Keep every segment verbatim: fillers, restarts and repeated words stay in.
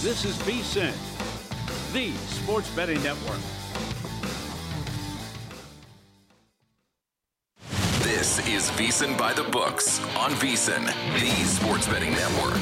This is VSiN, the Sports Betting Network. This is VSiN by the Books on VSiN, the Sports Betting Network.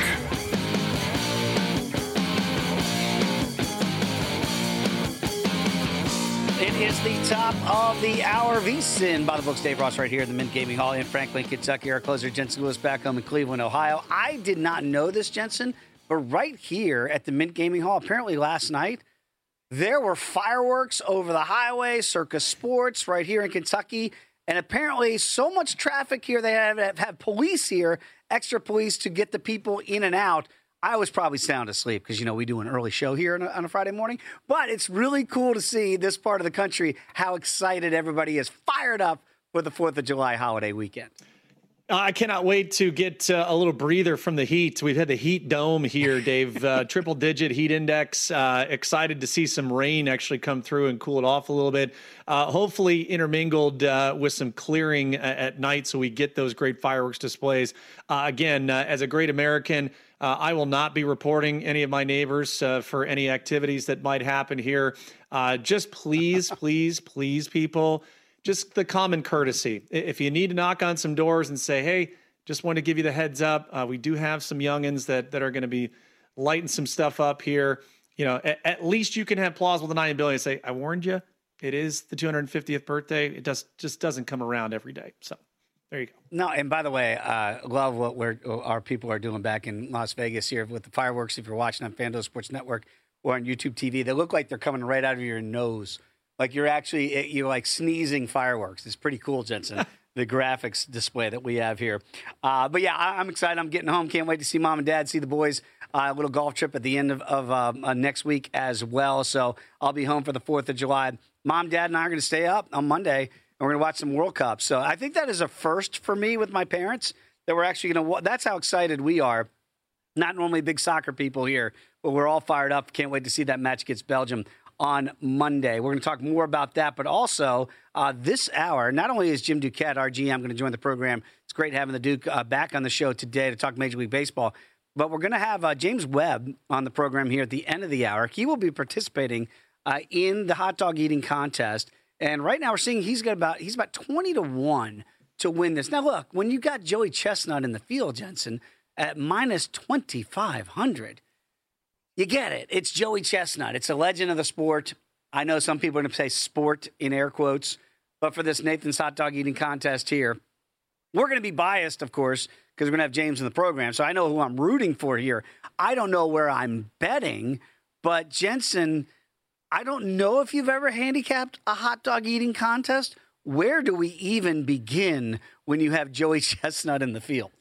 It is the top of the hour. VSiN by the Books. Dave Ross right here in the Mint Gaming Hall in Franklin, Kentucky. Our closer, Jensen Lewis, back home in Cleveland, Ohio. I did not know this, Jensen, but right here at the Mint Gaming Hall, apparently last night, there were fireworks over the highway, Circus Sports, right here in Kentucky. And apparently so much traffic here, they have, have, have police here, extra police to get the people in and out. I was probably sound asleep because, you know, we do an early show here on a, on a Friday morning. But it's really cool to see this part of the country, how excited everybody is, fired up for the fourth of July holiday weekend. I cannot wait to get uh, a little breather from the heat. We've had the heat dome here, Dave. Uh, triple digit heat index. Uh, excited to see some rain actually come through and cool it off a little bit. Uh, hopefully intermingled uh, with some clearing at, at night so we get those great fireworks displays. Uh, again, uh, as a great American, uh, I will not be reporting any of my neighbors uh, for any activities that might happen here. Uh, just please, please, please, people, just the common courtesy. If you need to knock on some doors and say, hey, just want to give you the heads up. Uh, we do have some youngins that, that are going to be lighting some stuff up here. You know, at, at least you can have plausible deniability and say, I warned you. It is the two hundred fiftieth birthday. It does just doesn't come around every day. So there you go. No, and by the way, uh, love what we're, our people are doing back in Las Vegas here with the fireworks. If you're watching on FanDuel Sports Network or on YouTube T V, they look like they're coming right out of your nose. Like you're actually, you're like sneezing fireworks. It's pretty cool, Jensen, the graphics display that we have here. Uh, but yeah, I, I'm excited. I'm getting home. Can't wait to see mom and dad, see the boys. Uh, a little golf trip at the end of, of um, uh, next week as well. So I'll be home for the fourth of July. Mom, dad, and I are going to stay up on Monday, and we're going to watch some World Cup. So I think that is a first for me with my parents, that we're actually going to, that's how excited we are. Not normally big soccer people here, but we're all fired up. Can't wait to see that match against Belgium on Monday. We're going to talk more about that, but also uh, this hour, not only is Jim Duquette, our G M, going to join the program. It's great having the Duke uh, back on the show today to talk Major League Baseball, but we're going to have uh, James Webb on the program here at the end of the hour. He will be participating uh, in the hot dog eating contest, and right now we're seeing he's got about he's about twenty to one to win this. Now look, when you got Joey Chestnut in the field, Jensen, at minus twenty-five hundred, you get it. It's Joey Chestnut. It's a legend of the sport. I know some people are going to say sport in air quotes, but for this Nathan's hot dog eating contest here, we're going to be biased, of course, because we're going to have James in the program. So I know who I'm rooting for here. I don't know where I'm betting, but Jensen, I don't know if you've ever handicapped a hot dog eating contest. Where do we even begin when you have Joey Chestnut in the field?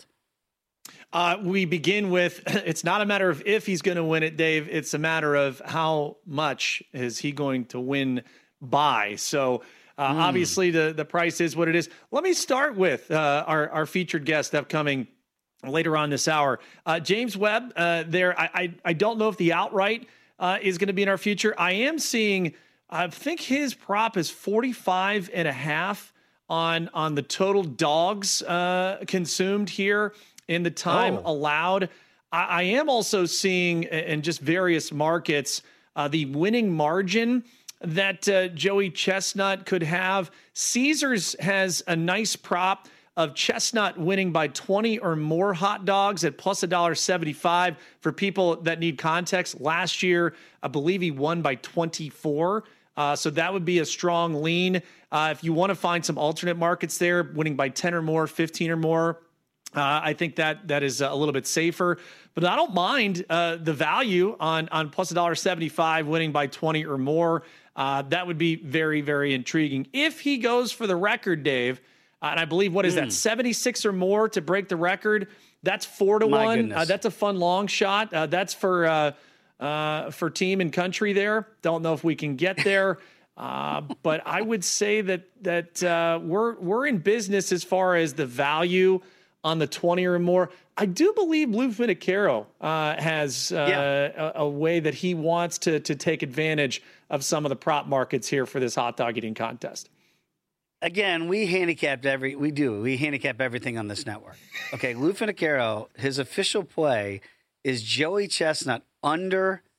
Uh, we begin with, it's not a matter of if he's going to win it, Dave. It's a matter of how much is he going to win by. So uh, mm. obviously the, the price is what it is. Let me start with uh, our, our featured guest upcoming later on this hour. Uh, James Webb, uh, there. I, I, I don't know if the outright uh, is going to be in our future. I am seeing, I think his prop is forty-five and a half on, on the total dogs uh, consumed here in the time oh. allowed. I, I am also seeing in just various markets uh, the winning margin that uh, Joey Chestnut could have. Caesars has a nice prop of Chestnut winning by twenty or more hot dogs at plus one dollar seventy-five for people that need context. Last year, I believe he won by twenty-four. Uh, so that would be a strong lean. Uh, if you want to find some alternate markets there, winning by ten or more, fifteen or more, Uh, I think that that is a little bit safer, but I don't mind uh, the value on on plus one dollar seventy-five winning by twenty or more. Uh, that would be very, very intriguing. If he goes for the record, Dave, uh, and I believe, what is mm. that, seventy-six or more to break the record? That's four to My one. Uh, that's a fun long shot. Uh, that's for uh, uh, for team and country there. Don't know if we can get there. Uh, but I would say that that uh, we're we're in business as far as the value on the twenty or more. I do believe Lou Finicaro uh, has uh, yeah. a, a way that he wants to to take advantage of some of the prop markets here for this hot dog eating contest. Again, we handicapped every, we do, we handicap everything on this network. Okay, Lou Finicaro, his official play is Joey Chestnut under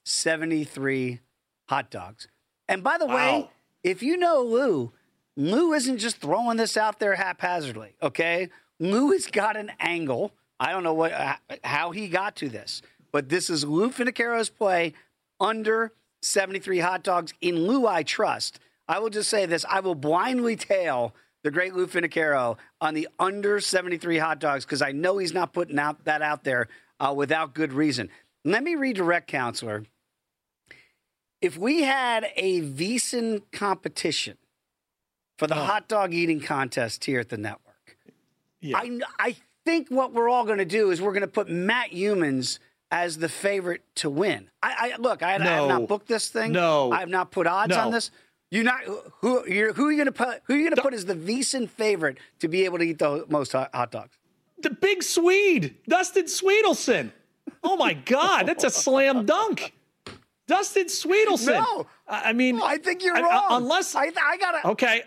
seventy-three hot dogs. And by the Wow. way, if you know Lou, Lou isn't just throwing this out there haphazardly, okay? Lou has got an angle. I don't know what how he got to this, but this is Lou Finocchiero's play under seventy-three hot dogs. In Lou, I trust. I will just say this. I will blindly tail the great Lou Finocchiero on the under seventy-three hot dogs because I know he's not putting out that out there uh, without good reason. Let me redirect, Counselor. If we had a VSiN competition for the oh. hot dog eating contest here at the network, yeah. I, I think what we're all going to do is we're going to put Matt Youmans as the favorite to win. I, I Look, I, no. I have not booked this thing. No. I have not put odds no. on this. You're not who you're, who are you going to put? Who are you going to put as the VSiN favorite to be able to eat the most hot, hot dogs? The big Swede, Dustin Swedelson. Oh my God, that's a slam dunk. Dustin Swedelson. No, I mean, no, I think you're I, wrong. I, unless I, I got a okay,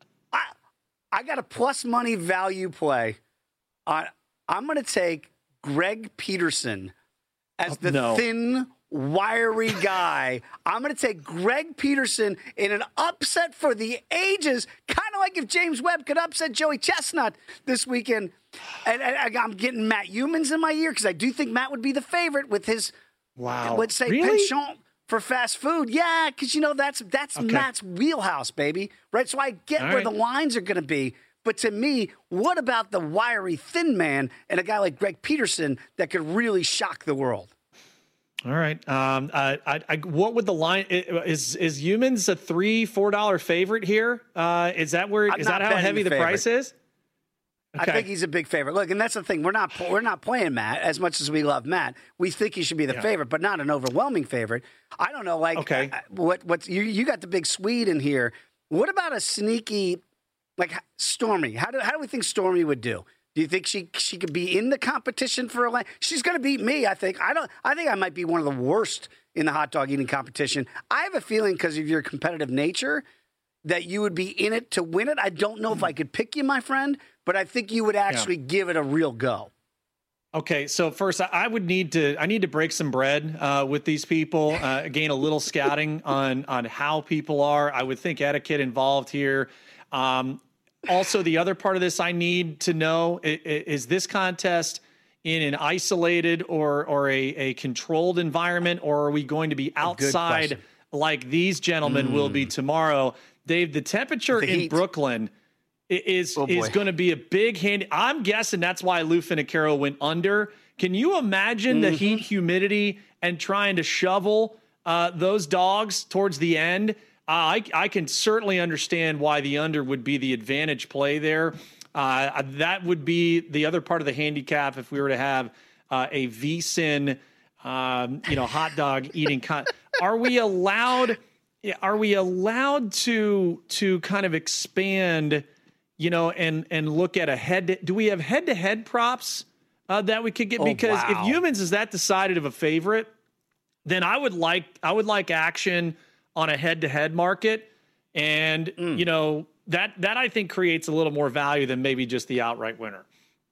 I I got a plus money value play. On I'm going to take Greg Peterson as the no. thin, wiry guy. I'm going to take Greg Peterson in an upset for the ages, kind of like if James Webb could upset Joey Chestnut this weekend. And, and I'm getting Matt Youmans in my ear because I do think Matt would be the favorite with his, wow, let's say, really? penchant for fast food. Yeah, because, you know, that's that's okay. Matt's wheelhouse, baby. Right? So I get All where right. the lines are going to be. But to me, what about the wiry, thin man and a guy like Greg Peterson that could really shock the world? All right. Um, uh, I, I, what would the line is? Is Youmans a three, four dollar favorite here? Uh, is that where? I'm is that how heavy the, the price is? Okay. I think he's a big favorite. Look, and that's the thing. We're not we're not playing Matt as much as we love Matt. We think he should be the yeah. favorite, but not an overwhelming favorite. I don't know. Like, okay. uh, what what you you got the big Swede in here? What about a sneaky like Stormy? How do how do we think Stormy would do? Do you think she she could be in the competition for a line? She's going to beat me, I think. I don't. I think I might be one of the worst in the hot dog eating competition. I have a feeling because of your competitive nature that you would be in it to win it. I don't know if I could pick you, my friend, but I think you would actually yeah. give it a real go. Okay, so first I would need to I need to break some bread uh, with these people, uh, gain a little scouting on on how people are. I would think etiquette involved here. Um, Also, the other part of this I need to know, is this contest in an isolated or or a, a controlled environment, or are we going to be outside like these gentlemen mm. will be tomorrow? Dave, the temperature the in heat. Brooklyn is, oh is going to be a big hand. I'm guessing that's why Lou Finocchiero went under. Can you imagine mm-hmm. the heat, humidity, and trying to shovel uh, those dogs towards the end? Uh, I, I can certainly understand why the under would be the advantage play there. Uh, that would be the other part of the handicap if we were to have uh, a VSiN, um, you know, hot dog eating. Con- are we allowed? Are we allowed to to kind of expand, you know, and and look at a head? To, do we have head to head props uh, that we could get? Oh, because wow. if Youmans is that decided of a favorite, then I would like I would like action on a head-to-head market, and mm. you know that that I think creates a little more value than maybe just the outright winner.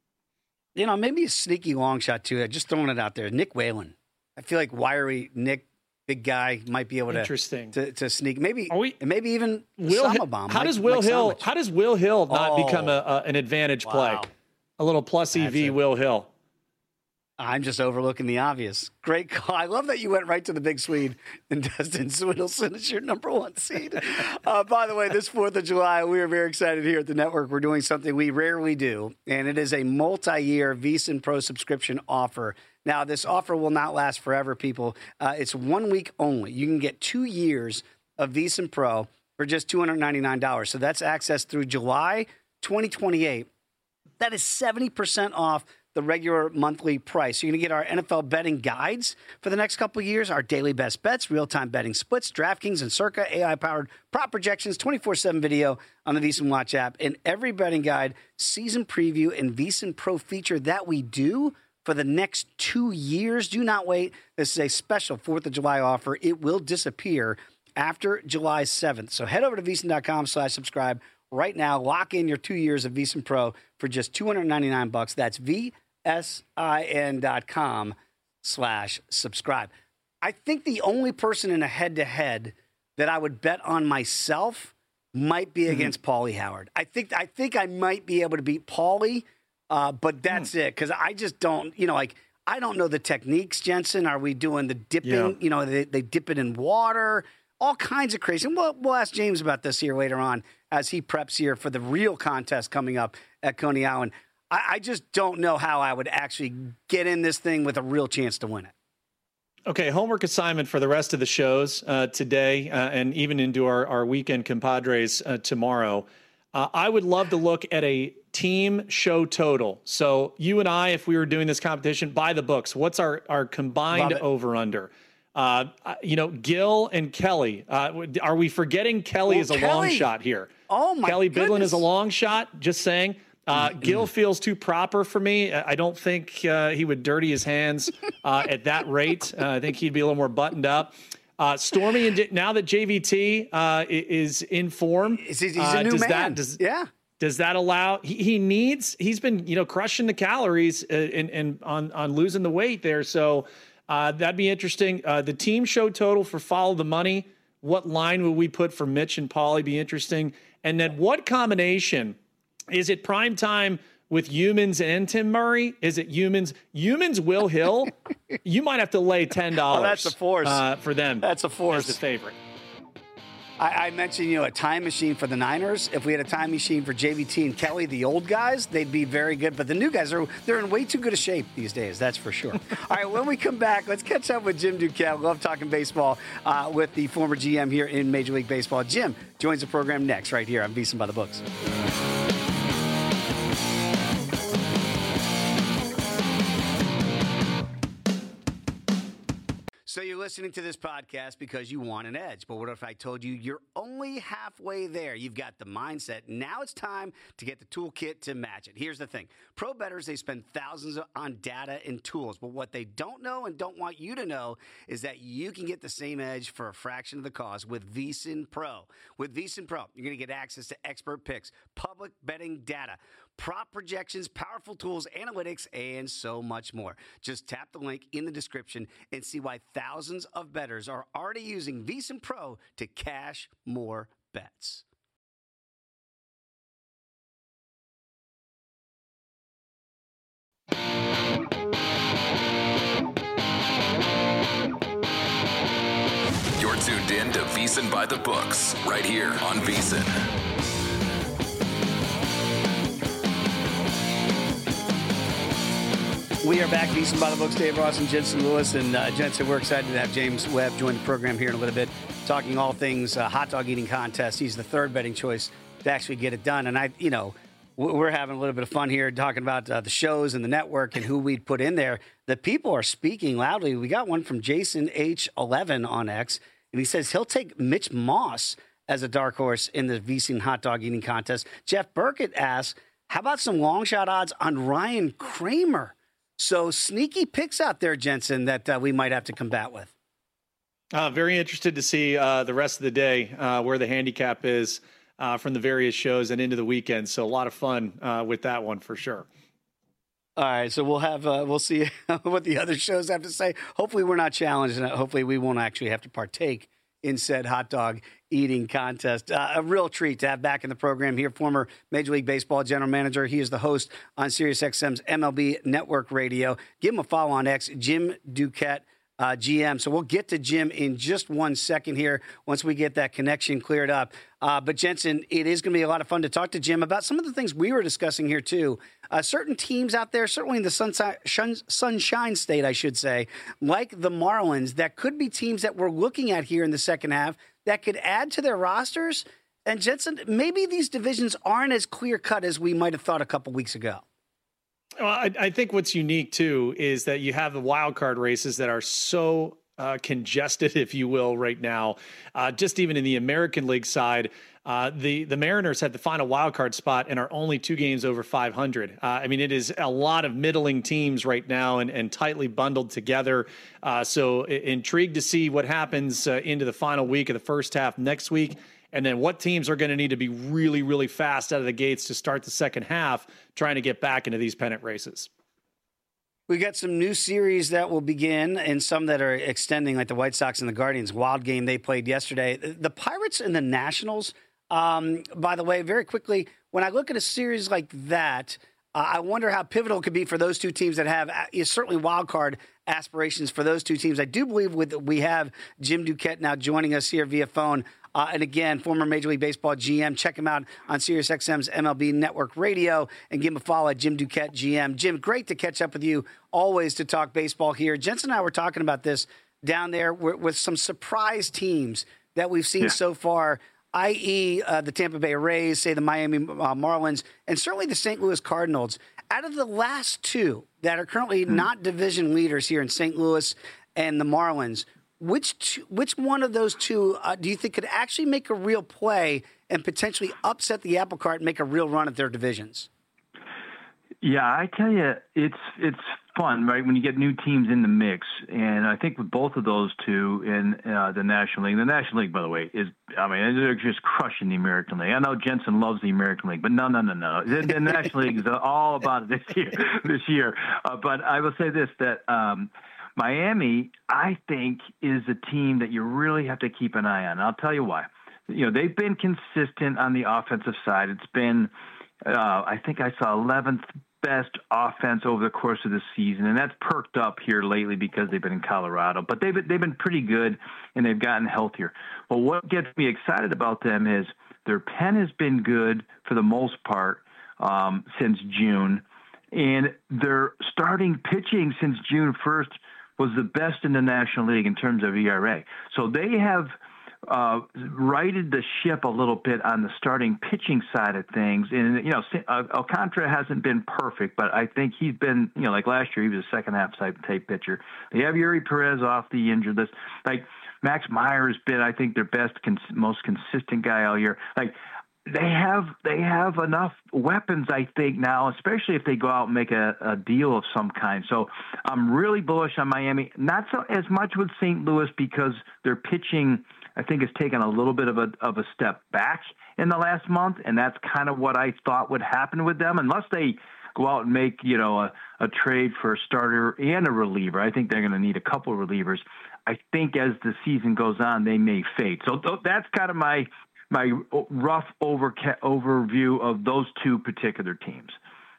You know, maybe a sneaky long shot too. Just throwing it out there, Nick Whalen. I feel like wiry Nick, big guy, might be able to Interesting. to, to sneak. Maybe we, maybe even Will Sama bomb. How like, does Will like Hill? Samich. How does Will Hill not oh, become a, a, an advantage wow. play? A little plus E V a, Will Hill. I'm just overlooking the obvious. Great call. I love that you went right to the big Swede and Dustin Swedelson is your number one seed. Uh, by the way, this fourth of July, we are very excited here at the network. We're doing something we rarely do, and it is a multi-year VSiN Pro subscription offer. Now, this offer will not last forever, people. Uh, it's one week only. You can get two years of VSiN Pro for just two hundred ninety-nine dollars. So that's access through July twenty twenty-eight. That is seventy percent off the regular monthly price. So you're going to get our N F L betting guides for the next couple of years, our daily best bets, real-time betting splits, DraftKings and Circa, A I-powered prop projections, twenty-four seven video on the VSiN Watch app, and every betting guide, season preview, and VSiN Pro feature that we do for the next two years. Do not wait. This is a special fourth of July offer. It will disappear after July seventh. So head over to VSiN.com slash subscribe right now. Lock in your two years of VSiN Pro for just two hundred ninety-nine bucks. That's V S I N dot com slash subscribe. I think the only person in a head-to-head that I would bet on myself might be against mm-hmm. Paulie Howard. I think I think I might be able to beat Paulie, uh, but that's mm. it. Because I just don't, you know, like, I don't know the techniques, Jensen. Are we doing the dipping? Yeah. You know, they, they dip it in water, all kinds of crazy. And we'll, we'll ask James about this here later on as he preps here for the real contest coming up at Coney Island. I, I just don't know how I would actually get in this thing with a real chance to win it. Okay, homework assignment for the rest of the shows uh, today uh, and even into our, our weekend compadres uh, tomorrow. Uh, I would love to look at a team show total. So you and I, if we were doing this competition, by the books, what's our, our combined over-under? Uh, you know, Gil and Kelly. Uh, are we forgetting Kelly well, is a Kelly. long shot here? Oh, my Kelly goodness. Bidlin is a long shot, just saying. Uh, Gil feels too proper for me. I don't think uh, he would dirty his hands uh, at that rate. Uh, I think he'd be a little more buttoned up. Uh, Stormy, and now that J V T uh, is in form, he's, he's uh, a new does man. That, does, yeah. Does that allow? He, he needs. He's been, you know, crushing the calories and, and on on losing the weight there. So uh, that'd be interesting. Uh, the team show total for Follow the Money. What line would we put for Mitch and Paulie? Be interesting. And then what combination? Is it prime time with Humans and Tim Murray? Is it Humans? Humans, Will Hill? You might have to lay ten dollars. Oh, that's a force. Uh, for them. That's a force. As the favorite. I, I mentioned, you know, a time machine for the Niners. If we had a time machine for J V T and Kelly, the old guys, they'd be very good. But the new guys, are they're in way too good a shape these days, that's for sure. All right, when we come back, let's catch up with Jim Duquette. Love talking baseball uh, with the former G M here in Major League Baseball. Jim joins the program next right here on VSiN by the Books. So you're listening to this podcast because you want an edge. But what if I told you you're only halfway there? You've got the mindset. Now it's time to get the toolkit to match it. Here's the thing. Pro bettors, they spend thousands on data and tools. But what they don't know and don't want you to know is that you can get the same edge for a fraction of the cost with VSiN Pro. With VSiN Pro, you're going to get access to expert picks, public betting data, prop projections, powerful tools, analytics, and so much more. Just tap the link in the description and see why thousands of bettors are already using VSiN Pro to cash more bets. You're tuned in to VSiN by the Books, right here on VSiN. We are back, VSiN by the Books. Dave Ross and Jensen Lewis. And uh, Jensen, we're excited to have James Webb join the program here in a little bit, talking all things uh, hot dog eating contest. He's the third betting choice to actually get it done. And I, you know, we're having a little bit of fun here talking about uh, the shows and the network and who we'd put in there. The people are speaking loudly. We got one from Jason H eleven on X, and he says he'll take Mitch Moss as a dark horse in the VSiN hot dog eating contest. Jeff Burkett asks, how about some long shot odds on Ryan Kramer? So sneaky picks out there, Jensen, that uh, we might have to combat with. Uh, very interested to see uh, the rest of the day uh, where the handicap is uh, from the various shows and into the weekend. So a lot of fun uh, with that one for sure. All right, so we'll have uh, we'll see what the other shows have to say. Hopefully, we're not challenged, and hopefully, we won't actually have to partake in said hot dog eating contest. Uh, a real treat to have back in the program here, former Major League Baseball general manager. He is the host on SiriusXM's M L B Network Radio. Give him a follow on X, Jim Duquette, uh, G M. So we'll get to Jim in just one second here once we get that connection cleared up. Uh, but Jensen, it is going to be a lot of fun to talk to Jim about some of the things we were discussing here too. Uh, certain teams out there, certainly in the sunshine, sunshine state, I should say, like the Marlins, that could be teams that we're looking at here in the second half that could add to their rosters. And Jensen, maybe these divisions aren't as clear cut as we might have thought a couple weeks ago. Well, I, I think what's unique too is that you have the wild card races that are so uh, congested, if you will, right now. Uh, just even in the American League side, uh, the the Mariners had the final wild card spot and are only two games over five hundred. Uh, I mean, it is a lot of middling teams right now and, and tightly bundled together. Uh, so I- intrigued to see what happens uh, into the final week of the first half next week. And then what teams are going to need to be really, really fast out of the gates to start the second half, trying to get back into these pennant races. We got some new series that will begin and some that are extending, like the White Sox and the Guardians. Wild game they played yesterday. The Pirates and the Nationals, um, by the way, very quickly, when I look at a series like that, uh, I wonder how pivotal it could be for those two teams that have uh, certainly wild card aspirations for those two teams. I do believe with we have Jim Duquette now joining us here via phone. Uh, and again, former Major League Baseball G M. Check him out on SiriusXM's M L B Network Radio and give him a follow at Jim Duquette G M. Jim, great to catch up with you. Always to talk baseball here. Jensen and I were talking about this down there with, with some surprise teams that we've seen yeah. so far, that is, uh, the Tampa Bay Rays, say the Miami uh, Marlins, and certainly the Saint Louis Cardinals. Out of the last two that are currently mm-hmm. not division leaders here in Saint Louis and the Marlins, Which two, which one of those two uh, do you think could actually make a real play and potentially upset the apple cart and make a real run at their divisions? Yeah, I tell you, it's it's fun, right, when you get new teams in the mix. And I think with both of those two in uh, the National League, the National League, by the way, is, I mean, they're just crushing the American League. I know Jensen loves the American League, but no, no, no, no. The, the National League is all about it this year. This year. Uh, but I will say this, that um, – Miami, I think, is a team that you really have to keep an eye on. And I'll tell you why. You know, they've been consistent on the offensive side. It's been, uh, I think I saw eleventh best offense over the course of the season, and that's perked up here lately because they've been in Colorado. But they've they've been pretty good, and they've gotten healthier. Well, what gets me excited about them is their pen has been good for the most part um, since June, and their starting pitching since June first was the best in the National League in terms of E R A. So they have uh, righted the ship a little bit on the starting pitching side of things. And, you know, Alcantara hasn't been perfect, but I think he's been, you know, like last year, he was a second half type pitcher. They have Yuri Perez off the injured list. Like, Max Meyer has been, I think, their best, cons- most consistent guy all year. Like, They have they have enough weapons, I think, now, especially if they go out and make a, a deal of some kind. So I'm really bullish on Miami. Not so as much with Saint Louis because their pitching, I think, has taken a little bit of a of a step back in the last month, and that's kind of what I thought would happen with them, unless they go out and make, you know, a, a trade for a starter and a reliever. I think they're going to need a couple of relievers. I think as the season goes on, they may fade. So th- that's kind of my my rough over, overview of those two particular teams.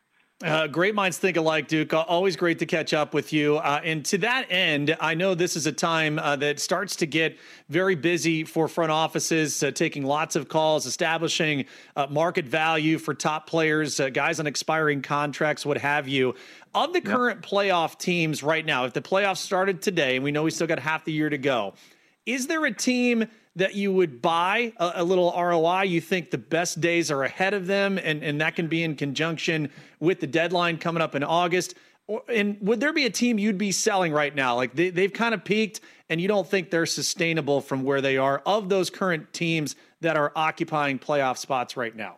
Uh, great minds think alike, Duke. Always great to catch up with you. Uh, and to that end, I know this is a time uh, that starts to get very busy for front offices, uh, taking lots of calls, establishing uh, market value for top players, uh, guys on expiring contracts, what have you. Of the yep. current playoff teams right now, if the playoffs started today, and we know we still got half the year to go, is there a team that you would buy a, a little R O I? You think the best days are ahead of them, and, and that can be in conjunction with the deadline coming up in August? Or, and would there be a team you'd be selling right now? Like they, they've kind of peaked, and you don't think they're sustainable from where they are, of those current teams that are occupying playoff spots right now?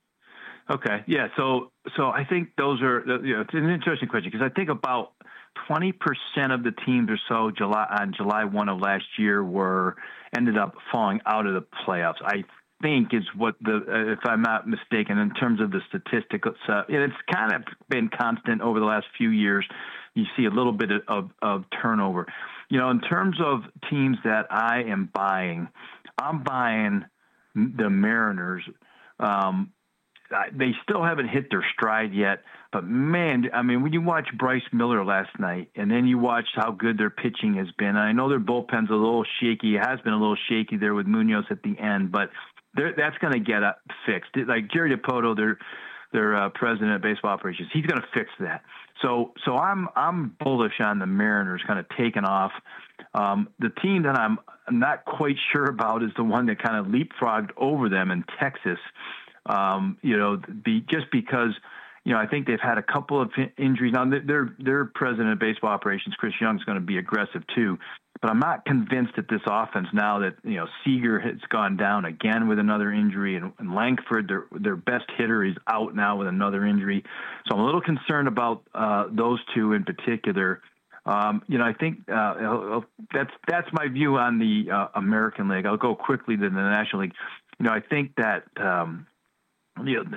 Okay, yeah. So, so I think those are, you know, it's an interesting question because I think about twenty percent of the teams or so July on July first of last year were ended up falling out of the playoffs. I think is what the, uh, if I'm not mistaken, in terms of the statistical stuff, uh, it's kind of been constant over the last few years. You see a little bit of, of, of turnover. You know, in terms of teams that I am buying, I'm buying the Mariners. Um, They still haven't hit their stride yet, but man, I mean, when you watch Bryce Miller last night, and then you watch how good their pitching has been. I know their bullpen's a little shaky; it has been a little shaky there with Munoz at the end, but that's going to get uh, fixed. Like Jerry Dipoto, their their uh, president of baseball operations, he's going to fix that. So, so I'm I'm bullish on the Mariners kind of taking off. Um, the team that I'm not quite sure about is the one that kind of leapfrogged over them in Texas. Um, you know, be, just because, you know, I think they've had a couple of injuries. Now, their their president of baseball operations, Chris Young, is going to be aggressive too. But I'm not convinced that this offense, now that, you know, Seager has gone down again with another injury, and, and Langford, their their best hitter, is out now with another injury. So I'm a little concerned about uh, those two in particular. Um, you know, I think uh, that's that's my view on the uh, American League. I'll go quickly to the National League. You know, I think that. Um, You know, the, the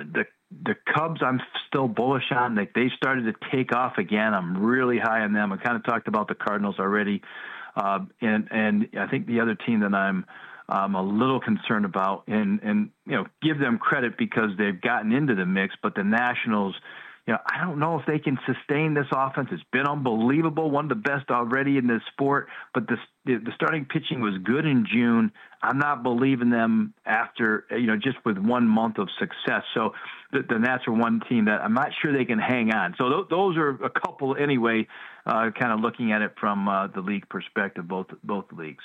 the Cubs, I'm still bullish on. Like they started to take off again. I'm really high on them. I kind of talked about the Cardinals already, uh, and and I think the other team that I'm um, a little concerned about, and and you know, give them credit because they've gotten into the mix, but the Nationals. You know, I don't know if they can sustain this offense. It's been unbelievable, one of the best already in this sport. But the the starting pitching was good in June. I'm not believing them after, you know, just with one month of success. So the, the Nats are one team that I'm not sure they can hang on. So th- those are a couple anyway, uh, kind of looking at it from uh, the league perspective, both both leagues.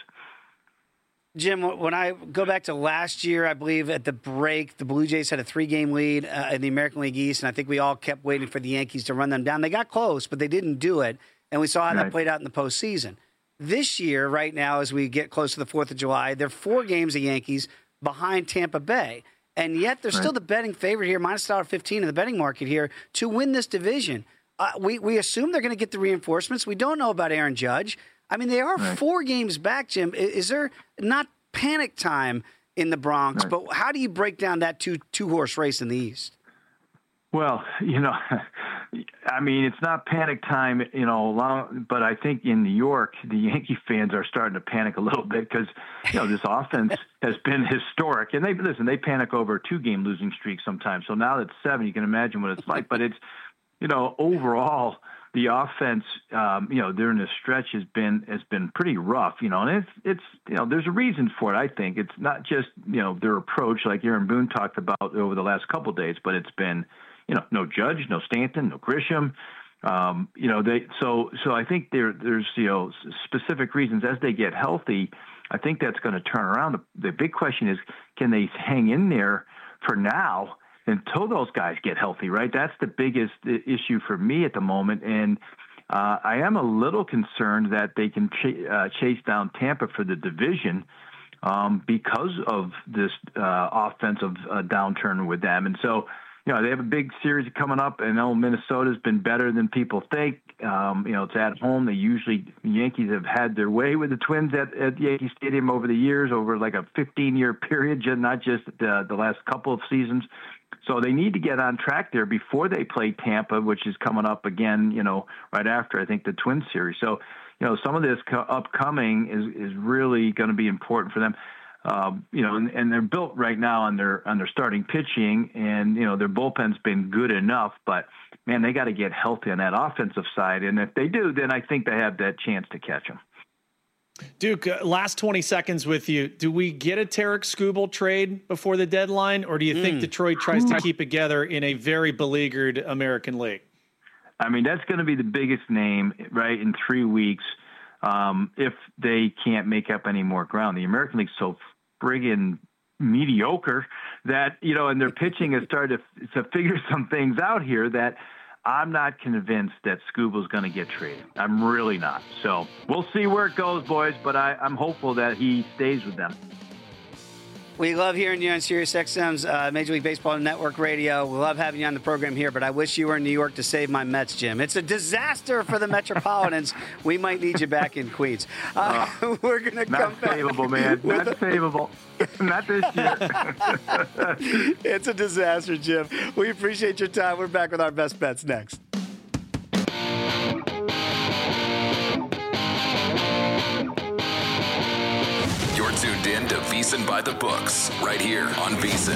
Jim, when I go back to last year, I believe at the break, the Blue Jays had a three-game lead uh, in the American League East, and I think we all kept waiting for the Yankees to run them down. They got close, but they didn't do it, and we saw how right. that played out in the postseason. This year, right now, as we get close to the fourth of July, they're four games of Yankees behind Tampa Bay, and yet they're right. still the betting favorite here, minus one fifteen in the betting market here, to win this division. Uh, we, we assume they're going to get the reinforcements. We don't know about Aaron Judge. I mean, they are right. four games back, Jim. Is, is there not panic time in the Bronx, right. but how do you break down that two two horse race in the East? Well, you know, I mean, it's not panic time, you know, long, but I think in New York, the Yankee fans are starting to panic a little bit because, you know, this offense has been historic. And they, listen, they panic over a two game losing streak sometimes. So now that it's seven, you can imagine what it's like. But it's, you know, overall, the offense, um, you know, during this stretch has been has been pretty rough, you know, and it's it's you know, there's a reason for it. I think it's not just, you know, their approach like Aaron Boone talked about over the last couple of days, but it's been, you know, no Judge, no Stanton, no Grisham, um, you know, they so so I think there there's you know specific reasons as they get healthy. I think that's going to turn around. The, the big question is, can they hang in there for now until those guys get healthy, right? That's the biggest issue for me at the moment. And uh, I am a little concerned that they can ch- uh, chase down Tampa for the division um, because of this uh, offensive uh, downturn with them. And so, you know, they have a big series coming up. And I know Minnesota's been better than people think. Um, you know, it's at home. They usually, the Yankees have had their way with the Twins at, at Yankee Stadium over the years, over like a fifteen-year period, not just the, the last couple of seasons. So they need to get on track there before they play Tampa, which is coming up again, you know, right after, I think, the Twins series. So, you know, some of this co- upcoming is, is really going to be important for them. Um, you know, and, and they're built right now on their on their starting pitching, and, you know, their bullpen's been good enough. But, man, they got to get healthy on that offensive side. And if they do, then I think they have that chance to catch them. Duke, uh, last twenty seconds with you. Do we get a Tarik Skubal trade before the deadline, or do you mm. think Detroit tries to keep it together in a very beleaguered American League? I mean, that's going to be the biggest name, right, in three weeks um, if they can't make up any more ground. The American League's so friggin' mediocre that, you know, and their pitching has started to, to figure some things out here that I'm not convinced that Skubal's going to get traded. I'm really not. So we'll see where it goes, boys, but I, I'm hopeful that he stays with them. We love hearing you on SiriusXM's uh, Major League Baseball Network Radio. We love having you on the program here, but I wish you were in New York to save my Mets, Jim. It's a disaster for the Metropolitans. We might need you back in Queens. Uh, uh, we're going to come back. Not savable, man. Not a- savable. Not this year. It's a disaster, Jim. We appreciate your time. We're back with our best bets next. You're tuned in to VSiN by the Books, right here on VSiN.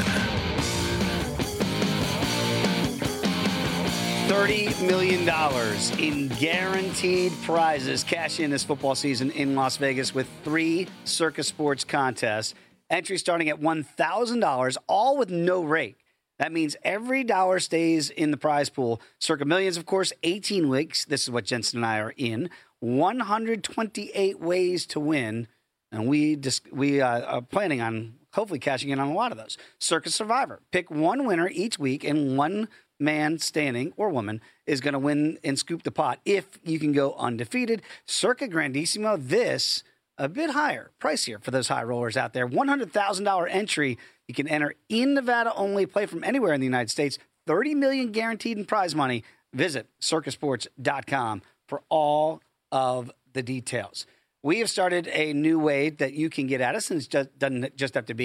thirty million dollars in guaranteed prizes cash in this football season in Las Vegas with three Circa Sports contests. Entry starting at one thousand dollars, all with no rake. That means every dollar stays in the prize pool. Circa Millions, of course, eighteen weeks. This is what Jensen and I are in. one hundred twenty-eight ways to win. And we just, we uh, are planning on hopefully cashing in on a lot of those. Circa Survivor. Pick one winner each week, and one man standing or woman is going to win and scoop the pot if you can go undefeated. Circa Grandissimo. This a bit higher, pricier for those high rollers out there. one hundred thousand dollars entry. You can enter in Nevada only, play from anywhere in the United States. thirty million dollars guaranteed in prize money. Visit circa sports dot com for all of the details. We have started a new way that you can get at us, and it just, doesn't just have to be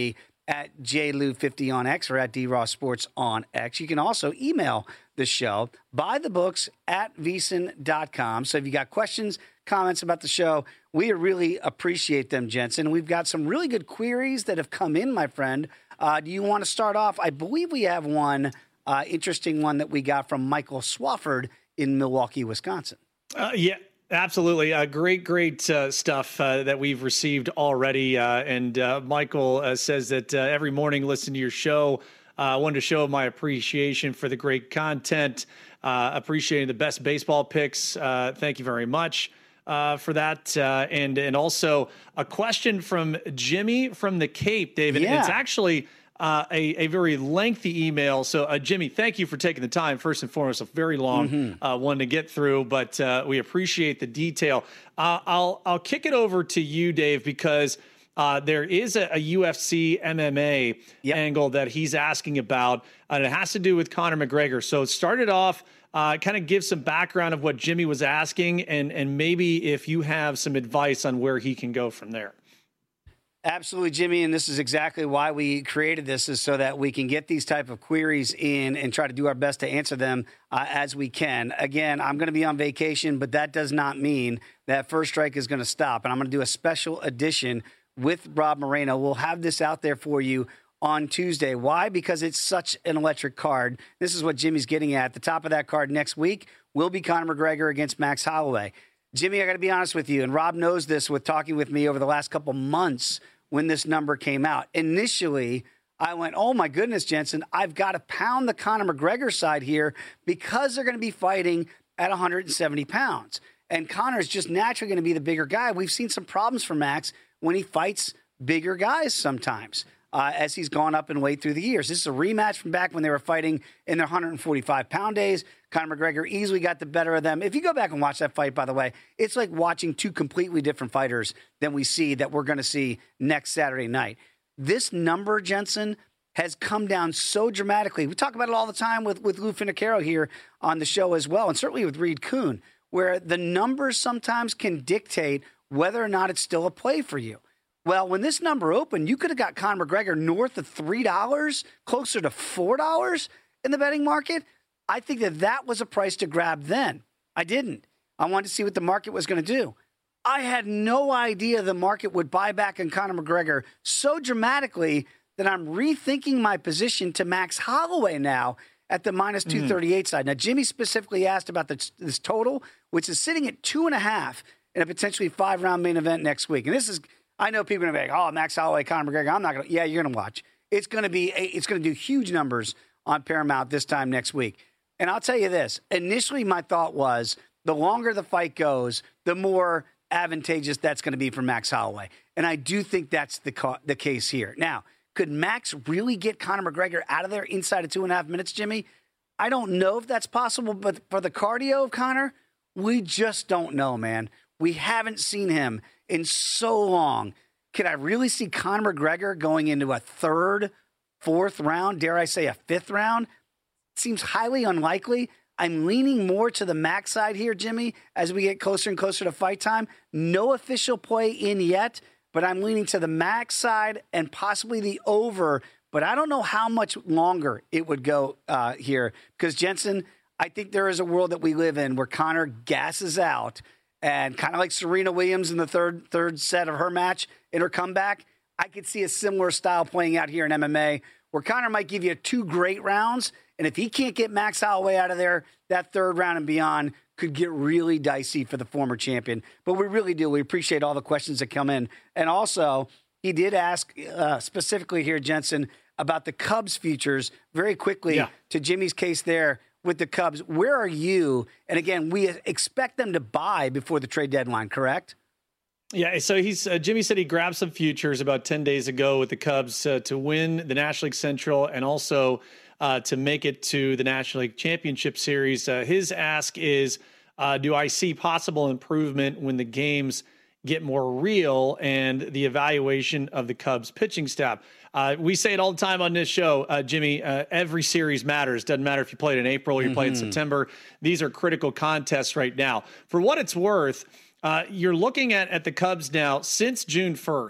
at J Lou fifty on X or at D Ross Sports on X. You can also email the show, buy the books at VSiN dot com. So if you got questions, comments about the show, we really appreciate them, Jensen. We've got some really good queries that have come in, my friend. Uh, do you want to start off? I believe we have one uh, interesting one that we got from Michael Swafford in Milwaukee, Wisconsin. Uh, yeah. Absolutely. Uh, great, great uh, stuff uh, that we've received already. Uh, and uh, Michael uh, says that uh, every morning listen to your show. I uh, wanted to show my appreciation for the great content, uh, appreciating the best baseball picks. Uh, thank you very much uh, for that. Uh, and, and also a question from Jimmy from the Cape, David. Yeah. And it's actually Uh, a, a very lengthy email. So, uh, Jimmy, thank you for taking the time. First and foremost, a very long mm-hmm. uh, one to get through, but uh, we appreciate the detail. Uh, I'll I'll kick it over to you, Dave, because uh, there is a, a U F C M M A yep. angle that he's asking about, and it has to do with Conor McGregor. So, start it off, uh, kind of give some background of what Jimmy was asking, and and maybe if you have some advice on where he can go from there. Absolutely, Jimmy, and this is exactly why we created this, is so that we can get these type of queries in and try to do our best to answer them uh, as we can. Again, I'm going to be on vacation, but that does not mean that First Strike is going to stop, and I'm going to do a special edition with Rob Moreno. We'll have this out there for you on Tuesday. Why? Because it's such an electric card. This is what Jimmy's getting at. The top of that card next week will be Conor McGregor against Max Holloway. Jimmy, I got to be honest with you, and Rob knows this with talking with me over the last couple months when this number came out. Initially, I went, oh, my goodness, Jensen, I've got to pound the Conor McGregor side here because they're going to be fighting at one hundred seventy pounds. And Conor's just naturally going to be the bigger guy. We've seen some problems for Max when he fights bigger guys sometimes uh, as he's gone up in weight through the years. This is a rematch from back when they were fighting in their one hundred forty-five pound days. Conor McGregor easily got the better of them. If you go back and watch that fight, by the way, it's like watching two completely different fighters than we see that we're going to see next Saturday night. This number, Jensen, has come down so dramatically. We talk about it all the time with, with Lou Finicaro here on the show as well, and certainly with Reed Kuhn, where the numbers sometimes can dictate whether or not it's still a play for you. Well, when this number opened, you could have got Conor McGregor north of three dollars, closer to four dollars in the betting market. I think that that was a price to grab then. I didn't. I wanted to see what the market was going to do. I had no idea the market would buy back on Conor McGregor so dramatically that I'm rethinking my position to Max Holloway now at the minus two thirty-eight mm. side. Now, Jimmy specifically asked about this, this total, which is sitting at two and a half in a potentially five-round main event next week. And this is, I know people are going to be like, oh, Max Holloway, Conor McGregor. I'm not going to, yeah, you're going to watch. It's going to be, it's going to do huge numbers on Paramount this time next week. And I'll tell you this, initially my thought was the longer the fight goes, the more advantageous that's going to be for Max Holloway. And I do think that's the ca- the case here. Now, could Max really get Conor McGregor out of there inside of two and a half minutes, Jimmy? I don't know if that's possible, but for the cardio of Conor, we just don't know, man. We haven't seen him in so long. Could I really see Conor McGregor going into a third, fourth round, dare I say a fifth round? Seems highly unlikely. I'm leaning more to the Max side here, Jimmy, as we get closer and closer to fight time. No official play in yet, but I'm leaning to the Max side and possibly the over. But I don't know how much longer it would go uh, here because, Jensen, I think there is a world that we live in where Conor gasses out and kind of like Serena Williams in the third third set of her match in her comeback. I could see a similar style playing out here in M M A where Conor might give you two great rounds. And if he can't get Max Holloway out of there, that third round and beyond could get really dicey for the former champion. But we really do. We appreciate all the questions that come in. And also, he did ask uh, specifically here, Jensen, about the Cubs futures very quickly yeah. to Jimmy's case there with the Cubs. Where are you? And again, we expect them to buy before the trade deadline, correct? Yeah, so he's uh, Jimmy said he grabbed some futures about ten days ago with the Cubs uh, to win the National League Central and also Uh, to make it to the National League Championship Series. Uh, his ask is, uh, do I see possible improvement when the games get more real and the evaluation of the Cubs pitching staff? Uh, we say it all the time on this show, uh, Jimmy, uh, every series matters. Doesn't matter if you played in April or you mm-hmm. played in September. These are critical contests right now. For what it's worth, uh, you're looking at, at the Cubs now since June first.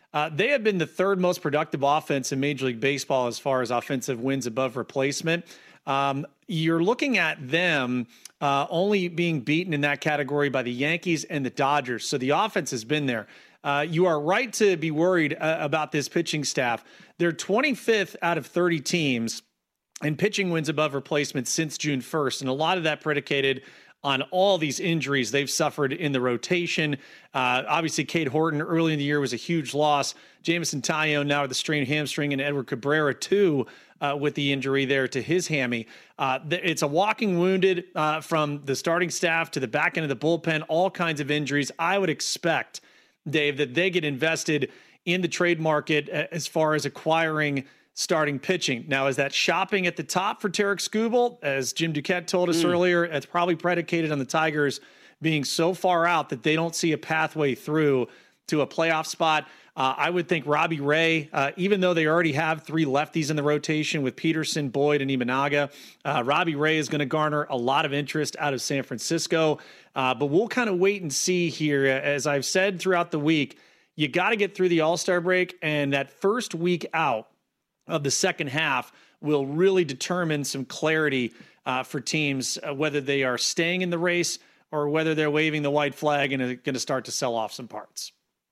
Uh, they have been the third most productive offense in Major League Baseball as far as offensive wins above replacement. Um, you're looking at them uh, only being beaten in that category by the Yankees and the Dodgers. So the offense has been there. Uh, you are right to be worried uh, about this pitching staff. They're twenty-fifth out of thirty teams in pitching wins above replacement since June first. And a lot of that predicated on all these injuries they've suffered in the rotation. Uh, obviously, Cade Horton early in the year was a huge loss. Jameson Taillon now with the strained hamstring, and Edward Cabrera too uh, with the injury there to his hammy. Uh, th- it's a walking wounded uh, from the starting staff to the back end of the bullpen, all kinds of injuries. I would expect, Dave, that they get invested in the trade market as far as acquiring starting pitching. Now, is that shopping at the top for Tarik Skubal? As Jim Duquette told us mm. earlier, it's probably predicated on the Tigers being so far out that they don't see a pathway through to a playoff spot. Uh, I would think Robbie Ray, uh, even though they already have three lefties in the rotation with Peterson, Boyd, and Imanaga, uh, Robbie Ray is going to garner a lot of interest out of San Francisco. Uh, but we'll kind of wait and see here. As I've said throughout the week, you got to get through the All-Star break, and that first week out of the second half will really determine some clarity uh, for teams, uh, whether they are staying in the race or whether they're waving the white flag and are going to start to sell off some parts.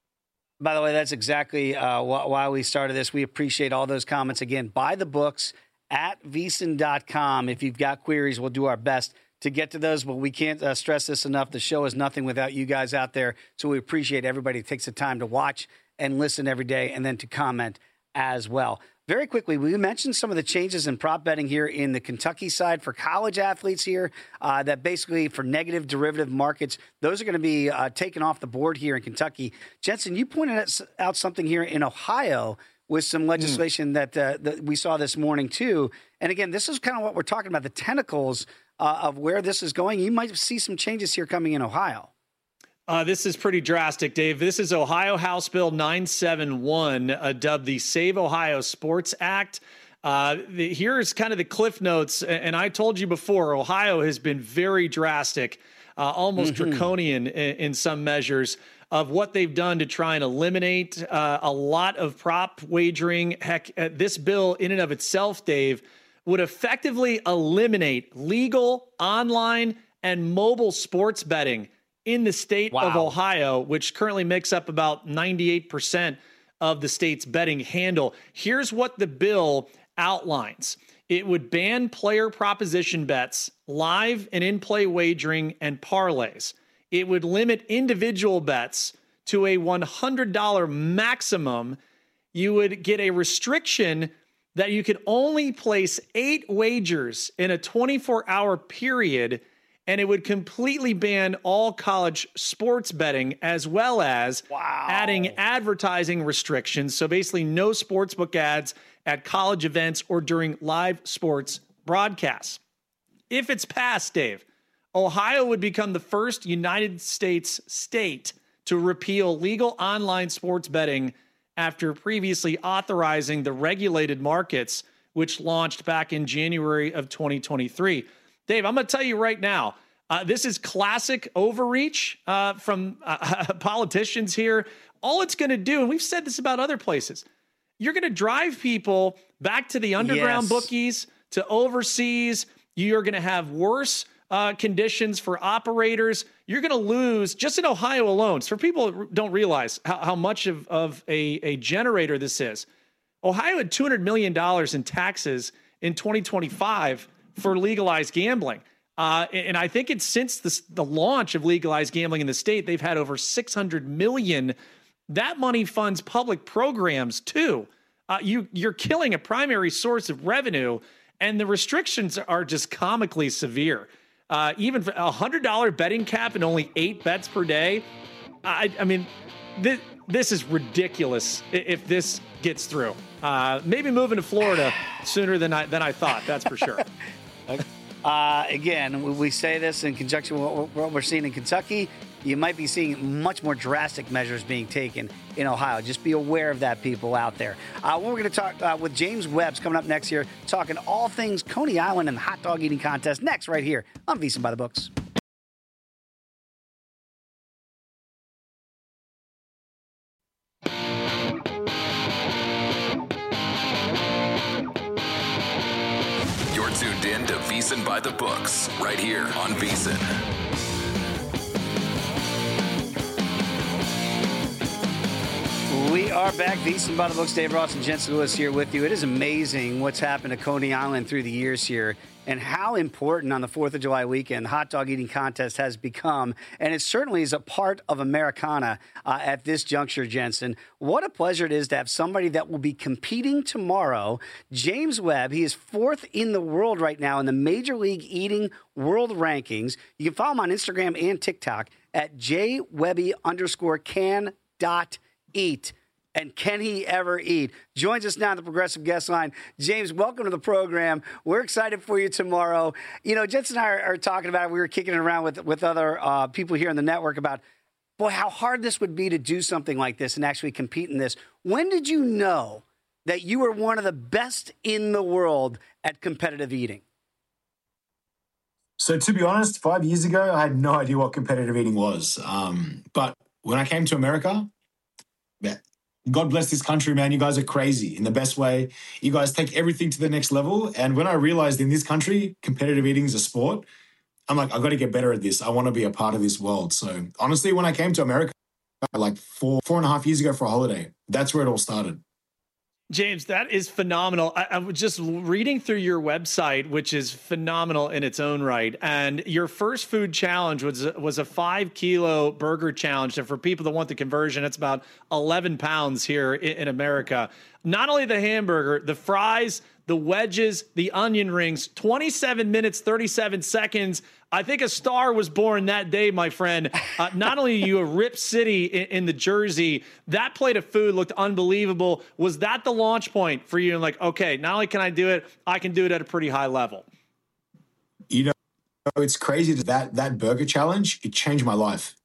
By the way, that's exactly uh, wh- why we started this. We appreciate all those comments. Again, buy the books at VSiN dot com. If you've got queries, we'll do our best to get to those, but we can't uh, stress this enough. The show is nothing without you guys out there, so we appreciate everybody who takes the time to watch and listen every day and then to comment as well. Very quickly, we mentioned some of the changes in prop betting here in the Kentucky side for college athletes here, uh, that basically for negative derivative markets, those are going to be uh, taken off the board here in Kentucky. Jensen, you pointed out something here in Ohio with some legislation mm. that, uh, that we saw this morning too. And again, this is kind of what we're talking about, the tentacles uh, of where this is going. You might see some changes here coming in Ohio. Uh, this is pretty drastic, Dave. This is Ohio House Bill nine seventy-one, uh, dubbed the Save Ohio Sports Act. Uh, the, here's kind of the cliff notes. And I told you before, Ohio has been very drastic, uh, almost mm-hmm. draconian in, in some measures of what they've done to try and eliminate uh, a lot of prop wagering. Heck, uh, this bill in and of itself, Dave, would effectively eliminate legal online and mobile sports betting in the state wow. of Ohio, which currently makes up about ninety-eight percent of the state's betting handle. Here's what the bill outlines. It would ban player proposition bets, live and in-play wagering, and parlays. It would limit individual bets to a one hundred dollars maximum. You would get a restriction that you could only place eight wagers in a twenty-four hour period, and it would completely ban all college sports betting, as well as wow. adding advertising restrictions. So basically no sportsbook ads at college events or during live sports broadcasts. If it's passed, Dave, Ohio would become the first United States state to repeal legal online sports betting after previously authorizing the regulated markets, which launched back in January of twenty twenty-three. Dave, I'm going to tell you right now, uh, this is classic overreach uh, from uh, politicians here. All it's going to do, and we've said this about other places, you're going to drive people back to the underground yes. bookies, to overseas. You're going to have worse uh, conditions for operators. You're going to lose, just in Ohio alone, so for people that don't realize how, how much of, of a, a generator this is, Ohio had two hundred million dollars in taxes in twenty twenty-five for legalized gambling. Uh, and I think it's since the, the launch of legalized gambling in the state, they've had over six hundred million dollars. That money funds public programs too. Uh, you, you're killing a primary source of revenue, and the restrictions are just comically severe. Uh, even for a one hundred dollars betting cap and only eight bets per day. I, I mean, this, this is ridiculous if this gets through. Uh, maybe moving to Florida sooner than I, than I thought, that's for sure. Uh, again, we say this in conjunction with what we're seeing in Kentucky. You might be seeing much more drastic measures being taken in Ohio. Just be aware of that, people out there. Uh, we're going to talk uh, with James Webbs coming up next here, talking all things Coney Island and the hot dog eating contest next right here on VSiN by the Books. tuned in to VSiN by the Books, right here on VSiN. We are back. VSiN by the Books. Dave Ross and Jensen Lewis here with you. It is amazing what's happened to Coney Island through the years here and how important on the fourth of July weekend the hot dog eating contest has become. And it certainly is a part of Americana uh, at this juncture, Jensen. What a pleasure it is to have somebody that will be competing tomorrow. James Webb, he is fourth in the world right now in the Major League Eating World Rankings. You can follow him on Instagram and TikTok at jwebby underscore can dot eat. And can he ever eat? Joins us now on the Progressive Guest Line. James, welcome to the program. We're excited for you tomorrow. You know, Jensen and I are, are talking about it. We were kicking it around with, with other uh, people here in the network about, boy, how hard this would be to do something like this and actually compete in this. When did you know that you were one of the best in the world at competitive eating? So to be honest, five years ago, I had no idea what competitive eating was. Um, but when I came to America, yeah, God bless this country, man. You guys are crazy in the best way. You guys take everything to the next level. And when I realized in this country, competitive eating is a sport, I'm like, I got to get better at this. I want to be a part of this world. So honestly, when I came to America, like four, four and a half years ago for a holiday, that's where it all started. James, that is phenomenal. I, I was just reading through your website, which is phenomenal in its own right. And your first food challenge was was a five kilo burger challenge. And for people that want the conversion, it's about eleven pounds here in, in America. Not only the hamburger, the fries, the wedges, the onion rings, twenty-seven minutes, thirty-seven seconds. I think a star was born that day, my friend. Uh, not only are you a Rip City in, in the jersey, that plate of food looked unbelievable. Was that the launch point for you? And like, okay, not only can I do it, I can do it at a pretty high level. You know, it's crazy that that burger challenge, it changed my life.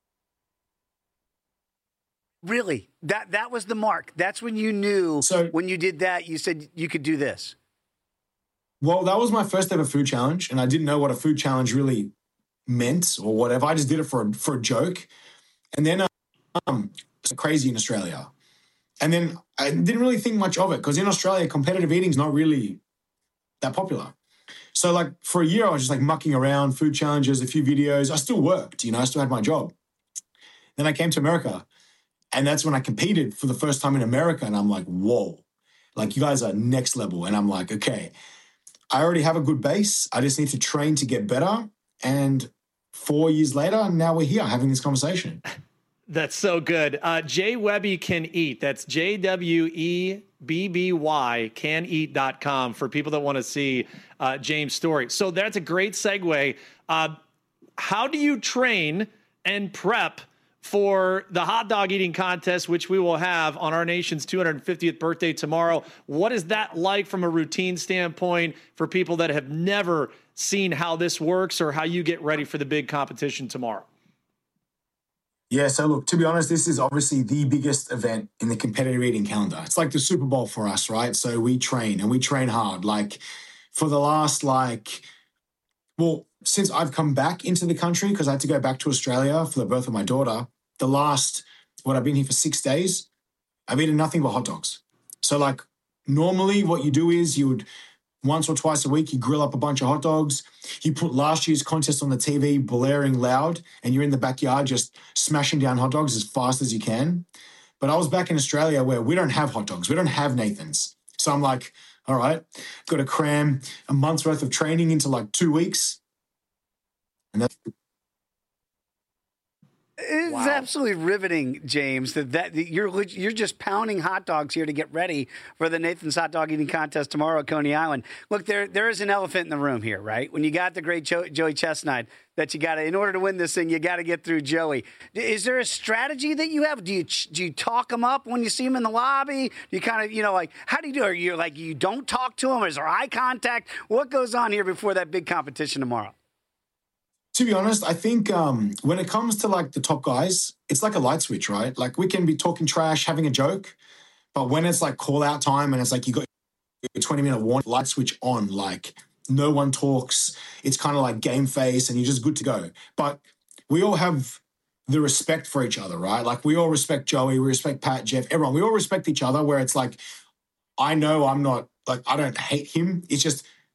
Really? That that was the mark. That's when you knew, so, when you did that, you said you could do this. Well, that was my first ever food challenge, and I didn't know what a food challenge really meant or whatever. I just did it for a, for a joke. And then um, it's crazy in Australia. And then I didn't really think much of it because in Australia, competitive eating is not really that popular. So like for a year, I was just like mucking around, food challenges, a few videos. I still worked, you know, I still had my job. Then I came to America. And that's when I competed for the first time in America. And I'm like, whoa, like you guys are next level. And I'm like, okay, I already have a good base. I just need to train to get better. And four years later, now we're here having this conversation. That's so good. Uh, J Webby Can Eat. That's J W E B B Y can eat dot com for people that want to see uh, James' story. So that's a great segue. Uh, how do you train and prep for the hot dog eating contest, which we will have on our nation's two hundred fiftieth birthday tomorrow? What is that like from a routine standpoint for people that have never seen how this works or how you get ready for the big competition tomorrow? Yeah, so look, to be honest, this is obviously the biggest event in the competitive eating calendar. It's like the Super Bowl for us, right? So we train and we train hard. Like for the last like, well, since I've come back into the country, because I had to go back to Australia for the birth of my daughter, the last, what I've been here for six days, I've eaten nothing but hot dogs. So like normally what you do is you would once or twice a week, you grill up a bunch of hot dogs. You put last year's contest on the T V blaring loud and you're in the backyard just smashing down hot dogs as fast as you can. But I was back in Australia where we don't have hot dogs. We don't have Nathan's. So I'm like, all right, got to cram a month's worth of training into like two weeks. And that's It's wow. absolutely riveting, James, that, that you're you're just pounding hot dogs here to get ready for the Nathan's Hot Dog Eating Contest tomorrow at Coney Island. Look, there there is an elephant in the room here, right? When you got the great jo- Joey Chestnut, that you got to, in order to win this thing, you got to get through Joey. Is there a strategy that you have? Do you do you talk him up when you see him in the lobby? Do you kind of, you know, like, how do you do it? Are you like, you don't talk to him? Is there eye contact? What goes on here before that big competition tomorrow? To be honest, I think um, when it comes to like the top guys, it's like a light switch, right? Like we can be talking trash, having a joke, but when it's like call out time and it's like you got your twenty minute warning, light switch on, like no one talks. It's kind of like game face and you're just good to go. But we all have the respect for each other, right? Like we all respect Joey, we respect Pat, Jeff, everyone. We all respect each other where it's like, I know I'm not, like I don't hate him. It's just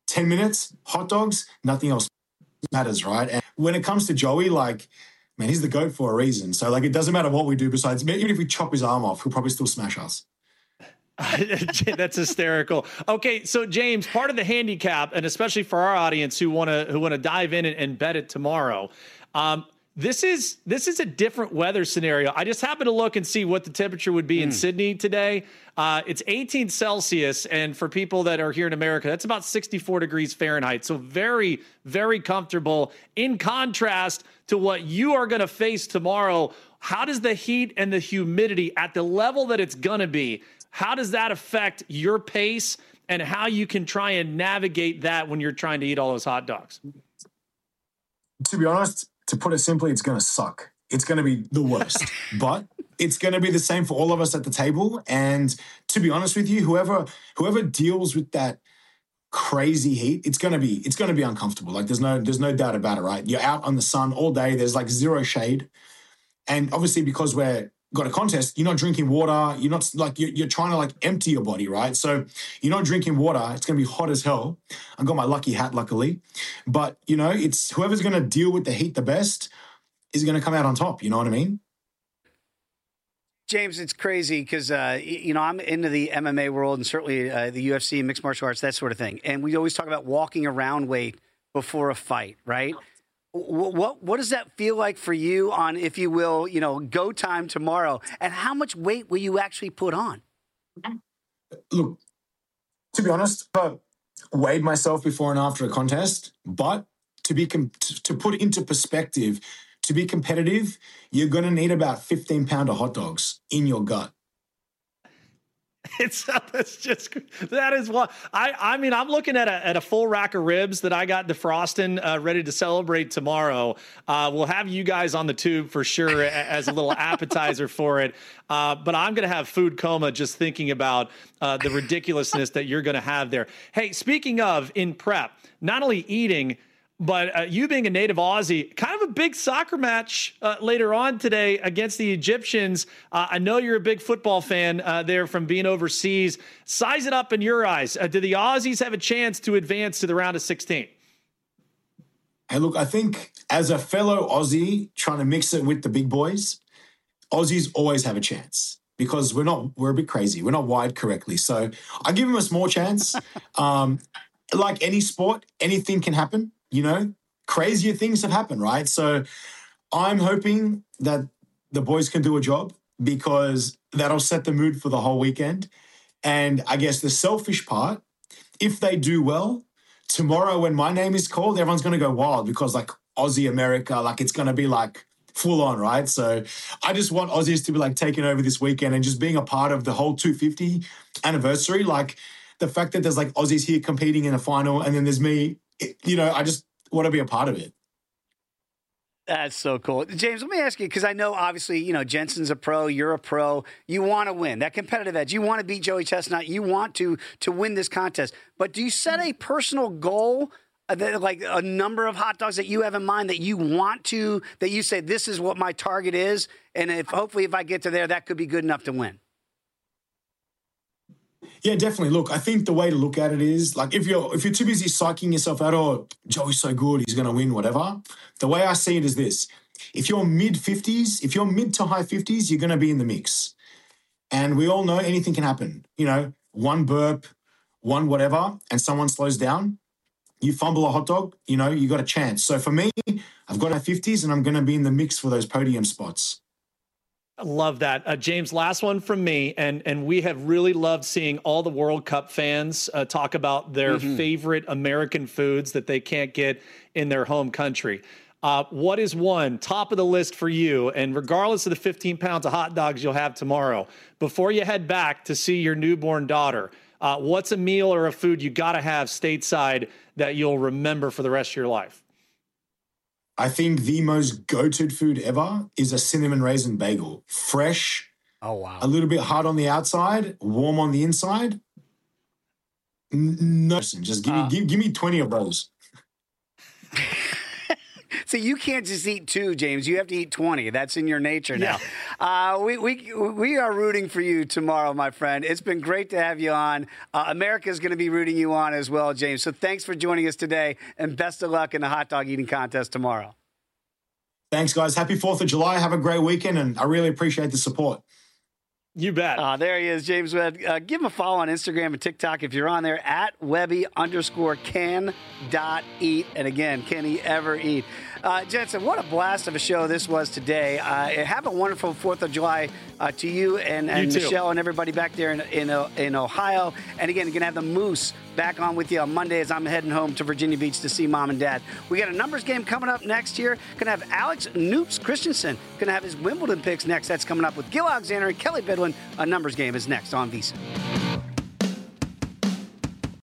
ten minutes, hot dogs, nothing else matters, right? And when it comes to Joey, like, man, he's the GOAT for a reason. So, like, it doesn't matter what we do besides, even if we chop his arm off, he'll probably still smash us. That's hysterical. Okay, so James, part of the handicap, and especially for our audience who want to who want to dive in and, and bet it tomorrow, um, this is this is a different weather scenario. I just happened to look and see what the temperature would be mm. in Sydney today. Uh, it's eighteen Celsius, and for people that are here in America, that's about sixty-four degrees Fahrenheit. So very, very comfortable. In contrast to what you are going to face tomorrow, how does the heat and the humidity at the level that it's going to be, how does that affect your pace and how you can try and navigate that when you're trying to eat all those hot dogs? To be honest, to put it simply, it's going to suck. It's going to be the worst. But it's going to be the same for all of us at the table. And to be honest with you, whoever whoever deals with that crazy heat, it's going to be it's going to be uncomfortable. Like there's no there's no doubt about it, right? You're out on the sun all day. There's like zero shade. And obviously because we're got a contest, you're not drinking water. You're not like you're, you're trying to like empty your body, right? So you're not drinking water. It's going to be hot as hell. I got my lucky hat, luckily, but you know, it's whoever's going to deal with the heat the best is going to come out on top. You know what I mean? James, it's crazy because, uh, you know, I'm into the M M A world and certainly uh, the U F C, mixed martial arts, that sort of thing. And we always talk about walking around weight before a fight, right? What what does that feel like for you on, if you will, you know, go time tomorrow? And how much weight will you actually put on? Look, to be honest, I weighed myself before and after a contest, but to be com- to put it into perspective, to be competitive, you're going to need about fifteen pound of hot dogs in your gut. It's that's just that is what I I mean I'm looking at a at a full rack of ribs that I got defrosting uh, ready to celebrate tomorrow. Uh, we'll have you guys on the tube for sure as a little appetizer for it. Uh, but I'm going to have food coma just thinking about uh, the ridiculousness that you're going to have there. Hey, speaking of in prep, not only eating, but uh, you being a native Aussie, kind of a big soccer match uh, later on today against the Egyptians. Uh, I know you're a big football fan uh, there from being overseas. Size it up in your eyes. Uh, do the Aussies have a chance to advance to the round of sixteen? Hey, look, I think as a fellow Aussie trying to mix it with the big boys, Aussies always have a chance because we're not, we're a bit crazy. We're not wired correctly. So I give them a small chance. um, like any sport, anything can happen. You know, crazier things have happened, right? So I'm hoping that the boys can do a job because that'll set the mood for the whole weekend. And I guess the selfish part, if they do well, tomorrow when my name is called, everyone's going to go wild because like Aussie America, like it's going to be like full on, right? So I just want Aussies to be like taking over this weekend and just being a part of the whole two fifty anniversary. Like the fact that there's like Aussies here competing in a final and then there's me, it, you know, I just want to be a part of it. That's so cool. James, let me ask you, because I know obviously, you know, Jensen's a pro, you're a pro. You want to win, that competitive edge. You want to beat Joey Chestnut. You want to to win this contest. But do you set a personal goal, uh, that, like a number of hot dogs that you have in mind that you want to, that you say, this is what my target is, and if hopefully if I get to there, that could be good enough to win? Yeah, definitely. Look, I think the way to look at it is like if you're if you're too busy psyching yourself out, oh, Joey's so good, he's going to win, whatever. The way I see it is this: if you're mid fifties, if you're mid to high fifties, you're going to be in the mix. And we all know anything can happen. You know, one burp, one whatever, and someone slows down. You fumble a hot dog, you know, you got a chance. So for me, I've got my fifties, and I'm going to be in the mix for those podium spots. I love that. Uh, James, last one from me. And, and we have really loved seeing all the World Cup fans uh, talk about their mm-hmm. favorite American foods that they can't get in their home country. Uh, what is one top of the list for you? And regardless of the fifteen pounds of hot dogs you'll have tomorrow, before you head back to see your newborn daughter, uh, what's a meal or a food you got to have stateside that you'll remember for the rest of your life? I think the most go-to food ever is a cinnamon raisin bagel. Fresh. Oh, wow. A little bit hard on the outside, warm on the inside. No, just give me, uh, give, give me twenty of those. See, you can't just eat two, James. You have to eat twenty. That's in your nature now. Yeah. Uh, we, we, we are rooting for you tomorrow, my friend. It's been great to have you on. Uh, America's going to be rooting you on as well, James. So thanks for joining us today, and best of luck in the hot dog eating contest tomorrow. Thanks, guys. Happy fourth of July. Have a great weekend, and I really appreciate the support. You bet. Uh, there he is, James Webb. Uh, give him a follow on Instagram and TikTok if you're on there, at Webby underscore can dot eat. And again, can he ever eat? Uh, Jensen, what a blast of a show this was today. Uh, have a wonderful fourth of July uh, to you and, and you Michelle and everybody back there in, in, in Ohio. And again, you're going to have the Moose back on with you on Monday as I'm heading home to Virginia Beach to see Mom and Dad. We got a numbers game coming up next year. Going to have Alex Noops Christensen. Going to have his Wimbledon picks next. That's coming up with Gil Alexander and Kelly Bidwin. A numbers game is next on VSiN.